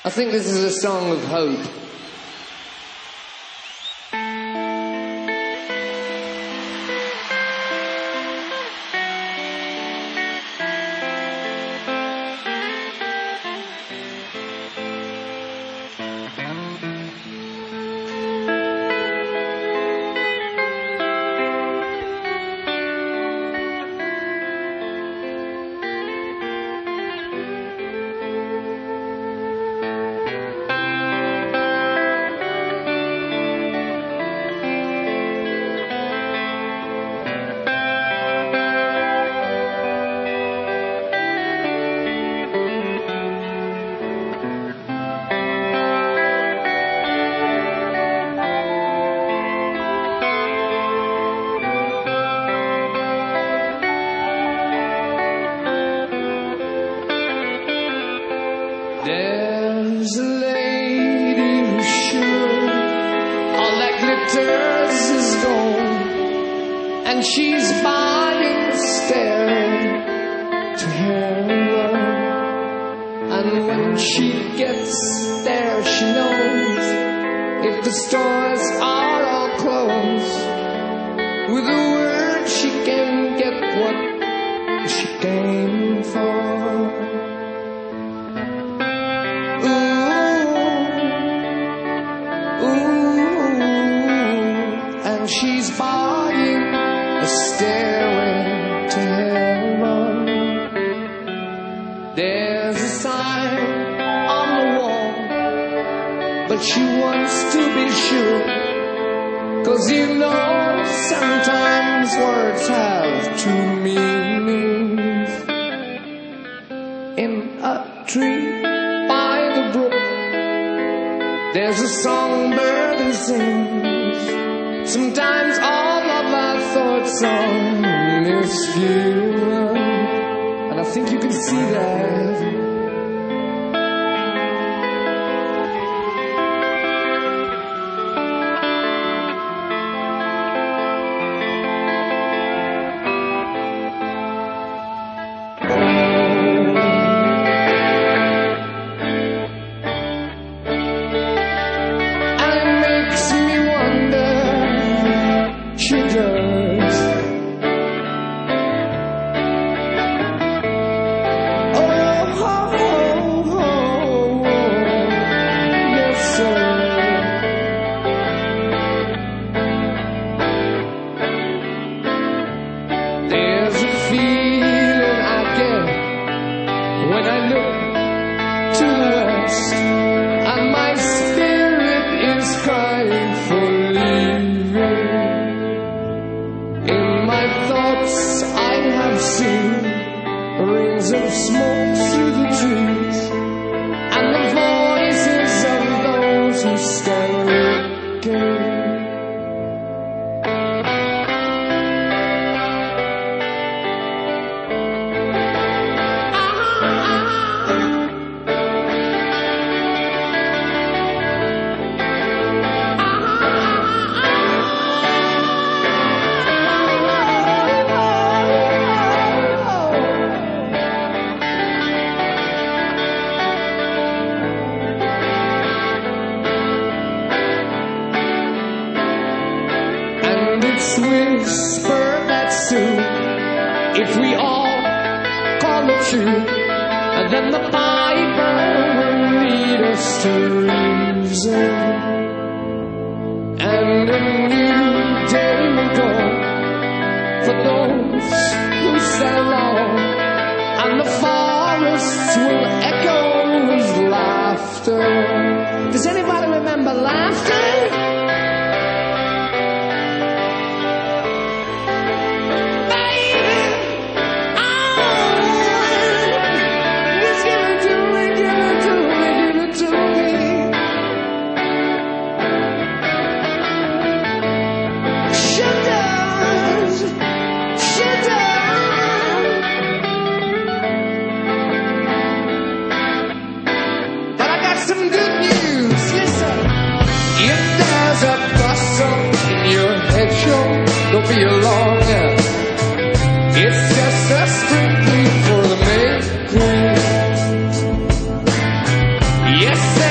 I think this is a song of hope. There's a lady who's sure all that glitters is gold, and she's buying a stair to heaven. And when she gets there, she knows if the stores are all closed, with a word she can get what she came for. She's buying a stairway to heaven. There's a sign on the wall, but she wants to be sure, 'cause you know sometimes words have two meanings. In a tree by the brook, there's a songbird who sings. Sometimes all of our thoughts are misgiven, and I think you can see that. Does anybody remember laughter? Don't be alone, yeah. It's just a strictly for the making. Yes,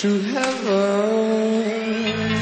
to heaven.